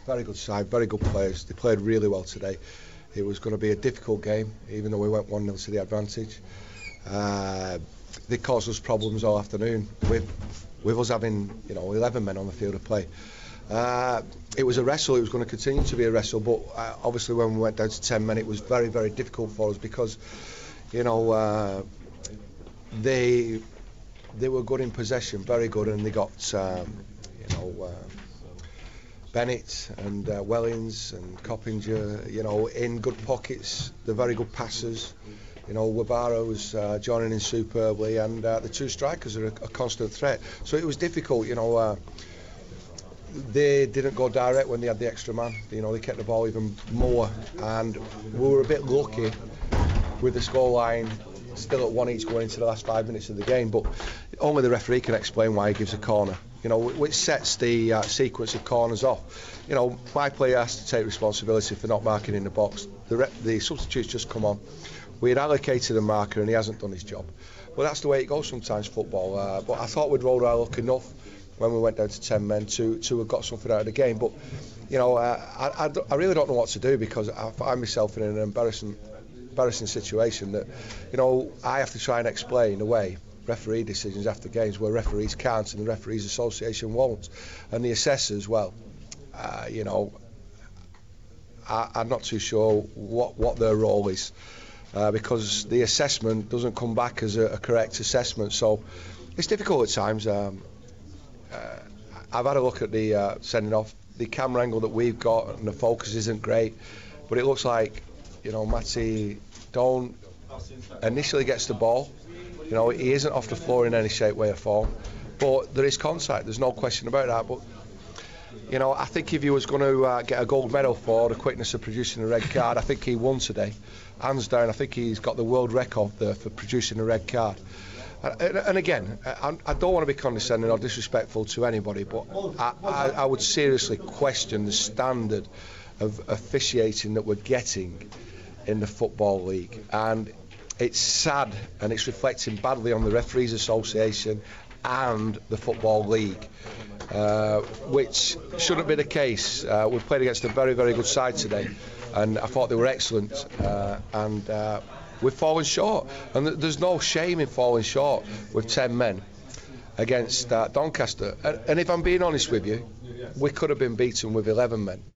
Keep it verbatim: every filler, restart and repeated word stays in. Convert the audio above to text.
very good side, very good players. They played really well today. It was going to be a difficult game, even though we went one nil to the advantage. Uh, they caused us problems all afternoon with with us having, you know, eleven men on the field of play. Uh, it was a wrestle. It was going to continue to be a wrestle, but uh, obviously when we went down to ten men, it was very, very difficult for us because, you know, uh, they they were good in possession, very good, and they got, um, you know, uh, Bennett and uh, Wellings and Coppinger, you know, in good pockets. They're very good passers. You know, Wabaro's uh, joining in superbly, and uh, the two strikers are a, a constant threat. So it was difficult, you know. Uh, they didn't go direct when they had the extra man. You know, they kept the ball even more, and we were a bit lucky with the scoreline still at one each going into the last five minutes of the game. But only the referee can explain why he gives a corner. You know, which sets the uh, sequence of corners off. You know, my player has to take responsibility for not marking in the box. The, re- the substitutes just come on. We had allocated a marker and he hasn't done his job. Well, that's the way it goes sometimes, football. Uh, but I thought we'd rolled our luck enough when we went down to ten men to, to have got something out of the game. But, you know, uh, I, I, I really don't know what to do because I find myself in an embarrassing, embarrassing situation that, you know, I have to try and explain away referee decisions after games where referees can't and the Referees Association won't. And the assessors, well, uh, you know, I, I'm not too sure what, what their role is. Uh, because the assessment doesn't come back as a, a correct assessment, so it's difficult at times. Um, uh, I've had a look at the uh, sending off. The camera angle that we've got and the focus isn't great, but it looks like, you know, Matty Doan initially gets the ball. You know, he isn't off the floor in any shape, way or form, but there is contact. There's no question about that. But you know, I think if he was going to uh, get a gold medal for the quickness of producing a red card, I think he won today. Hands down, I think he's got the world record there for producing a red card. And, and again, I, I don't want to be condescending or disrespectful to anybody, but I, I, I would seriously question the standard of officiating that we're getting in the Football League. And it's sad, and it's reflecting badly on the Referees Association and the Football League, uh, which shouldn't be the case. Uh, we played against a very, very good side today, and I thought they were excellent, uh, and uh, we've fallen short. And th- there's no shame in falling short with ten men against uh, Doncaster. And, and if I'm being honest with you, we could have been beaten with eleven men.